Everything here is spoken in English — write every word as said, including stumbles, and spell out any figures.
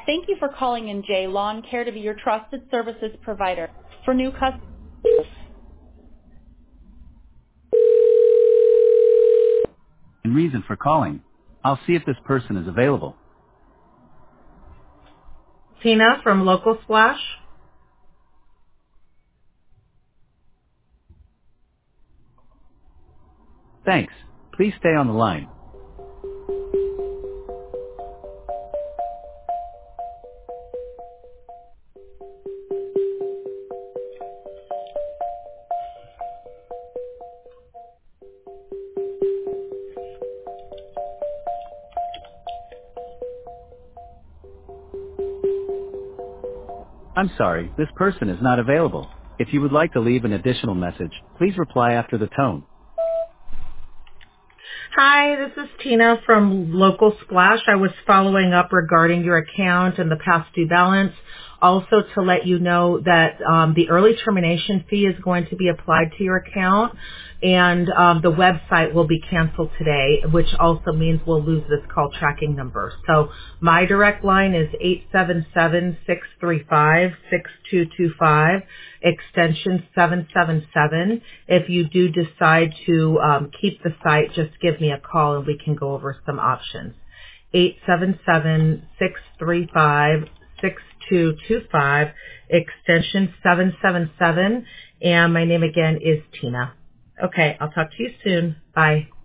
Thank you for calling in J Lawn Care to be your trusted services provider. For new customers. And reason for calling. I'll see if this person is available. Tina from Local Splash. Thanks. Please stay on the line. I'm sorry, this person is not available. If you would like to leave an additional message, please reply after the tone. Hi, this is Tina from Local Splash. I was following up regarding your account and the past due balance. Also to let you know that um, the early termination fee is going to be applied to your account, and um, the website will be canceled today, which also means we'll lose this call tracking number. So my direct line is eight seven seven, six three five, six two two five, extension seven seven seven. If you do decide to um, keep the site, just give me a call and we can go over some options. eight seven seven, six three five, six two two five, extension seven seven seven, and my name again is Tina. Okay, I'll talk to you soon. Bye.